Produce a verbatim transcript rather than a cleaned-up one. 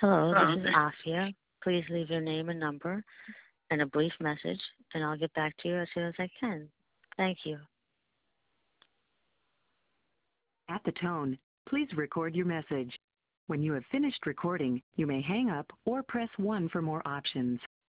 Hello, this is Afia. Please leave your name and number and a brief message, and I'll get back to you as soon as I can. Thank you. At the tone, please record your message. When you have finished recording, you may hang up or press one for more options.